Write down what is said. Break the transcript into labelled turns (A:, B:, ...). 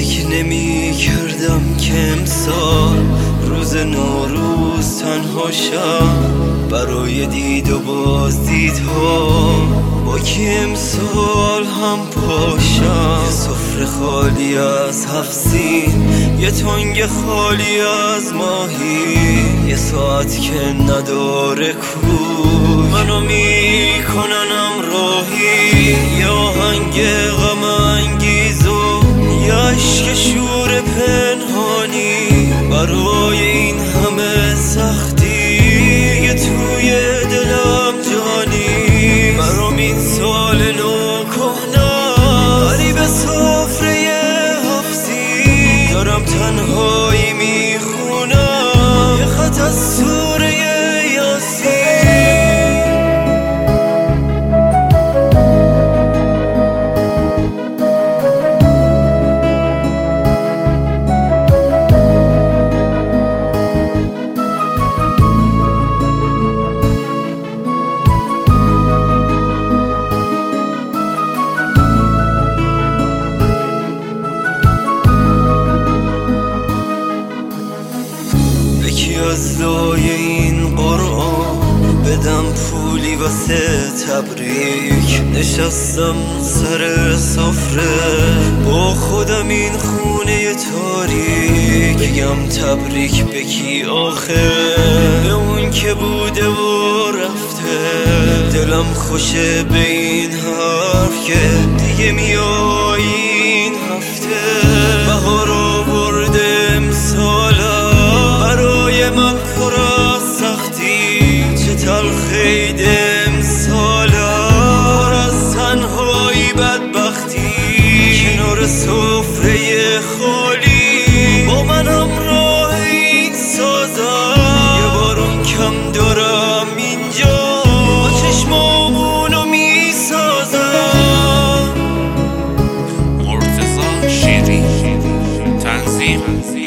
A: فکر نمی کردم که امسال روز نوروز تنها شم برای دید و بازدیدها، با کی امسال هم پاشم. یه سفره خالی از 7 سین، یه تنگ خالی از ماهی، یه ساعت که نداره کوی منو میکننم راهی. یه آهنگ غم انگیز و یه عشق شور پنهانی برای این همه سختی یه توی دلم جانی. برام این سال نو کهنه ولی به سفره 7 سین دارم تنهایی میخونم یه خط از سوره یاسین. از لای این قرآن بدم پولی واسه تبریک، نشستم سر سفره با خودم این خونه تاریک، بگم تبریک به کی آخه؟ به اون که بوده و رفته. دلم خوشه به این حرف که دیگه میای این هفته. بهار آورده امسالم برای من پر از سختی، چه تلخی امسالم پر از تنهایی بدبختی. کنار سفره خالی با من همراه این سازم، یه بارون کم دارم اینجا با چشمامونو میسازم.
B: مرتضی شیری، تنظیم